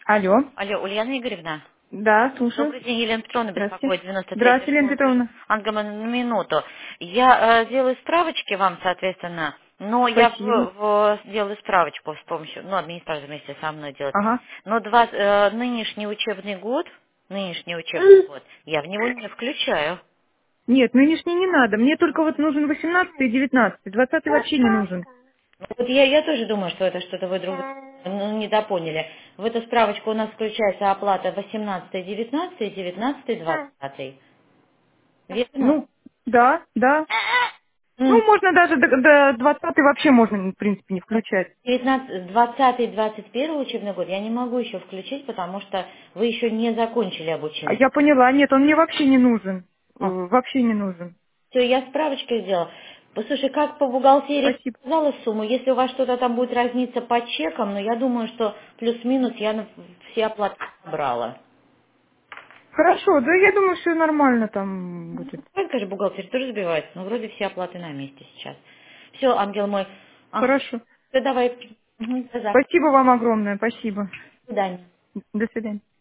Алло. Алло, Ульяна Игоревна. Да, слушаю. Добрый день, Елена Петровна Здравствуйте. беспокоит, 93-я Здравствуйте, Лена школа. Петровна. Ангела, на минуту. Я делаю справочки вам, соответственно, но я Спасибо. делаю справочку с помощью, администратор вместе со мной делает. Ага. Но нынешний учебный год, я в него не включаю. Нет, нынешний не надо. Мне только вот нужен 18 и 19. 20 вообще не нужен. Вот я тоже думаю, что это что-то вы недопоняли. В эту справочку у нас включается оплата 18, 19, 19, 20. Верно? Ну, да, да. Ну, можно даже до 20 вообще можно, в принципе, не включать. 19, 20, 21 учебный год я не могу еще включить, потому что вы еще не закончили А обучение. я поняла, нет, он мне вообще не нужен. Вообще не нужен. Все, я справочки сделала. Послушай, как по бухгалтерии Спасибо. сказала сумму, если у вас что-то там будет разниться по чекам, но я думаю, что плюс-минус я все оплаты собрала. Хорошо, да я думаю, все нормально там будет. Только же бухгалтерия тоже сбивается, но вроде все оплаты на месте сейчас. Все, ангел мой. Хорошо. Все, давай. До завтра. Спасибо вам огромное, спасибо. До свидания. До свидания.